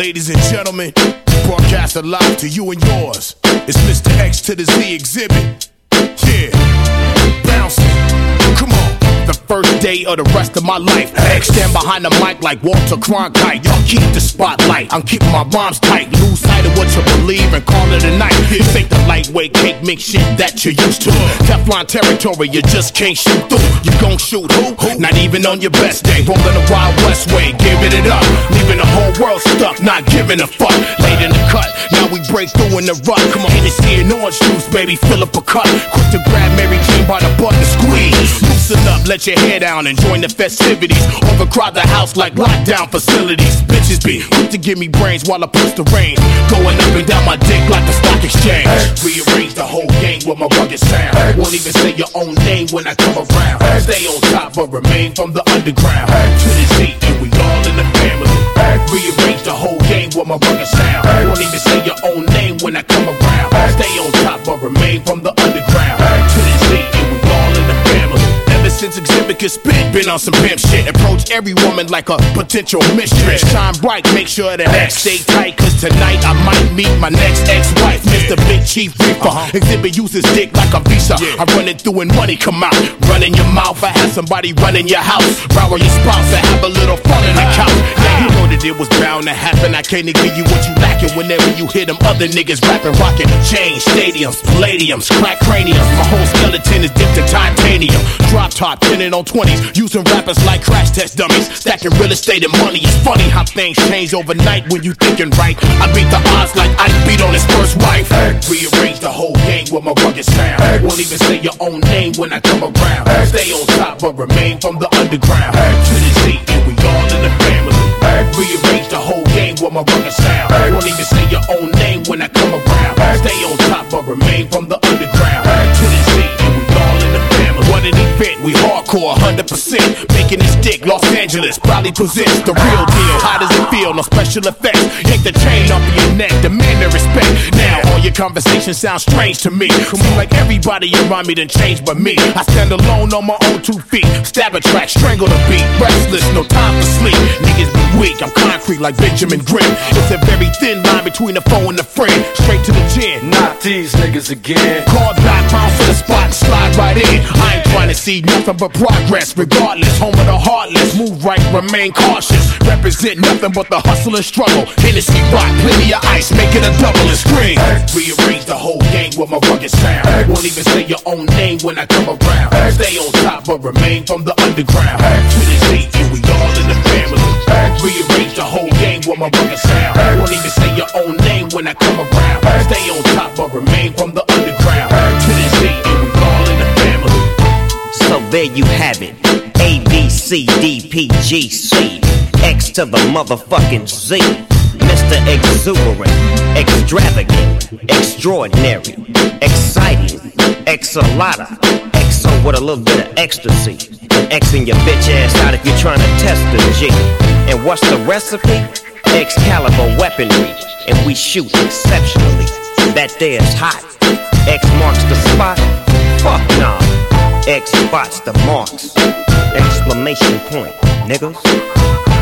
Ladies and gentlemen, broadcast live to you and yours. It's Mr. X to the Z exhibit. Yeah, bouncing. Come on. The first day of the rest of my life. X stand behind the mic like Walter Cronkite. Y'all keep the spotlight. I'm keeping my bombs tight. Lose sight of what you believe and call it a night. This ain't the lightweight cake mix shit that you're used to. Teflon territory, you just can't shoot through. You gon' shoot who? Not even on your best day. Rolling the Wild West way, giving it up. Leaving the whole world stuck, not giving a fuck. Late in the cut, now we break through in the rut. Come on, Hennessy and orange juice, baby, fill up a cup. Quick to grab Mary Jane by the butt and squeeze. Loosen up, let your hair down and join the festivities. Overcrowd the house like lockdown facilities. Bitches be quick to give me brains while I push the rain. Going up and down my dick like the stock exchange. Rearrange the whole game with my rugged sound. Won't even say your own name when I come around. Stay on top but remain from the underground. To the Z and we all in the family. Rearrange the whole game with my rugged sound. Won't even say your own name when I come around. Stay on top but remain from the underground. To the Z and we all in the family. Ever since Exhibit could spit, been on some pimp shit. Approach every woman like a potential mistress. Shine bright, make sure that X stay tight. Cause tonight I might meet my next ex-wife, Mr. Big Chief Reaper. Exhibit uses dick like a visa. I run it through and money come out. Run in your mouth, I have somebody run in your house. Row your spouse and have a little fun in the couch. Now you know that it was bound to happen. I can't give you what you lacking whenever you hear them other niggas rapping, rocking. Chains, stadiums, palladiums, crack craniums. My whole skeleton is dipped in titanium. Drop top, pinning on 20s, using rappers like crash test dummies, stacking real estate and money. It's funny how things change overnight when you thinking right. I beat the odds like I beat on his first wife. Rearrange the whole game with my rugged sound. Won't even say your own name when I come around. Stay on top but remain from the underground. To the Z and we all in the family. Rearrange the whole game with my rugged sound. Won't even say your own name when I come around. Stay on top but remain from the underground. To the Z and we all in the family. What an event, we hardcore 100%. Making this dick, Los Angeles probably presents the real deal. How does it feel? No special effects. Yank the chain off of your neck, demand the respect. Now all your conversations sound strange to me. Seems like everybody around me done changed but me. I stand alone on my own 2 feet. Stab a track, strangle the beat. Restless, no time for sleep. Niggas be weak, I'm concrete like Benjamin Grimm. It's a very thin line between the foe and the friend. Straight to the chin. Not these niggas again. Call back, bounce to the spot and slide right in. I ain't trying to see nothing but progress. Regardless, home of the heartless. Move right, remain cautious. Represent nothing but the hustle and struggle. Hennessy rock, plenty of ice, make it a double and scream. Rearrange the whole game with my rugged sound. Won't even say your own name when I come around. Stay on top but remain from the underground. To the Z and we all in the family. Rearrange the whole game with my rugged sound. Won't even say your own name when I come around. Stay on top but remain from the underground. To the Z and we all in the family. So there you have it. A, B, C, D, P, G, C. X to the motherfucking Z. Mr. Exuberant, extravagant, extraordinary, exciting, X-a-lotta, XO with a little bit of ecstasy. Xing your bitch ass out if you're trying to test the G. And what's the recipe? Excalibur weaponry, and we shoot exceptionally. That there's hot. X marks the spot. Fuck nah. X spots the marks. Exclamation point, niggas.